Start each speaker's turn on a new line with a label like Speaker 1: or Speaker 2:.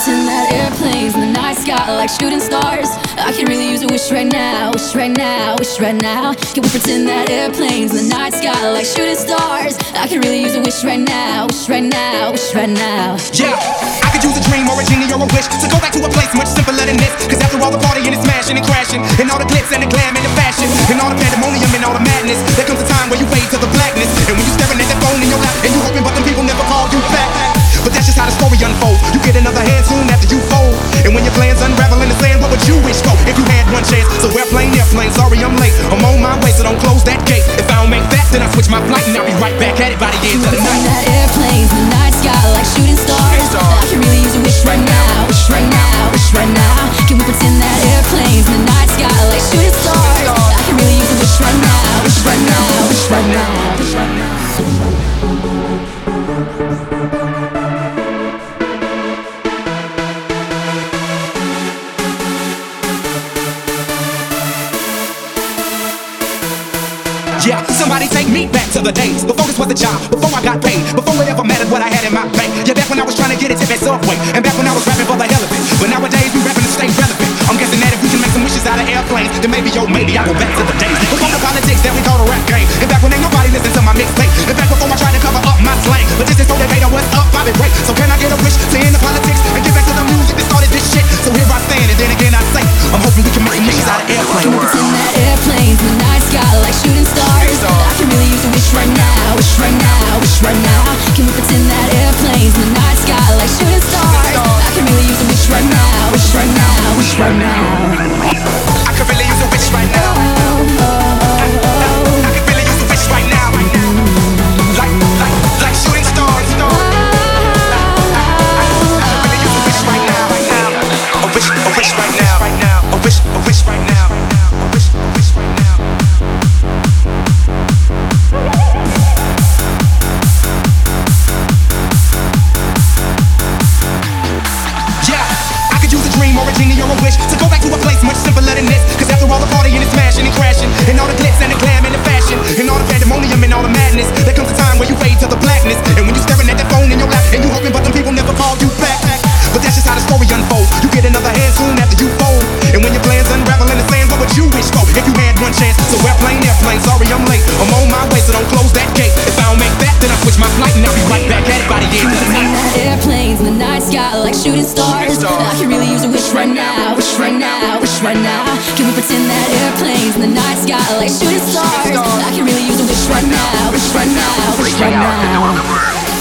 Speaker 1: pretend that airplanes in the night sky are like shooting stars? I can really use a wish right now, wish right now, wish right now. Can we pretend that airplanes in the night sky are like shooting stars? I can really use a wish right now, wish right now, wish right now.
Speaker 2: Yeah, I could use a dream or a genie or a wish to go back to a place much simpler than this. Cause after all the partying and smashing and crashing, and all the glitz and the glam and the fashion, and all the pandemonium and all the madness, there comes a time where you fade to the blackness. And when you staring at that phone in your lap, and you hoping but them people never call you back. But that's just how the story unfolds. You get another hand soon after you fold. And when your plans unravel in the sand, what would you wish for if you had one chance? So airplane, sorry I'm late. I'm on my way, so don't close that gate. If I don't make that, then I switch my flight and I'll be right back at it by the end of the night.
Speaker 1: That airplanes in the night sky like shooting stars. I can really use a wish right now, wish right now, wish right now. Can we pretend that airplanes in the night sky like shooting stars? I can really use a wish right now, wish right now, wish right now, wish right now.
Speaker 2: Yeah, somebody take me back to the days before this was a job, before I got paid, before it ever mattered what I had in my bank. Yeah, back when I was trying to get a tip at Subway, and back when I was rapping for the hell of it. But nowadays we rapping to stay relevant. I'm guessing that if we can make some wishes out of airplanes, then maybe, yo, maybe I go back to the days before the politics that we call the rap game, and back when ain't nobody listened to my mixtape, and back before I tried to cover up my slang. But this is so they made what's up, Bobby Ray. So can I get a wish to end the politics and get back to the music that started this shit? So here I stand, and then again I say, I'm hoping we can make some wishes out of airplanes.
Speaker 1: Can we pretend that airplanes in the night sky like shooting stars? I can really use a wish right now, wish right now, wish right now. Can we pretend that airplanes in the night sky like shooting stars? I can really use a wish right now, wish right now, wish right now.
Speaker 2: I could really use a wish right now. I could really use a wish right now, right now. Like shooting stars. I could really use a wish right now, right now. A wish right now, right now. A wish right now. A wish right now. Or a genie or a wish to go back to a place much simpler than this. Cause after all the partying and smashing and crashing, and all the glitz and the glam and the fashion, and all the pandemonium and all the madness, there comes a time where you fade to the blackness. And when you staring at that phone in your lap, and you hoping but them people never call you back. But that's just how the story unfolds. You get another hand soon after you fold. And when your plans unravel in the sand, what would you wish for if you had one chance? So airplane, sorry I'm late. I'm on my way, so don't close that gate. If I don't make that, then I switch my flight and I'll be right back at it by the end of the night.
Speaker 1: Airplanes in the night sky like shooting stars. I can really use a wish right now, wish right now, wish right now. Can we pretend that airplanes in the night sky like shooting stars? I can really use a wish right now, wish right now, wish right now.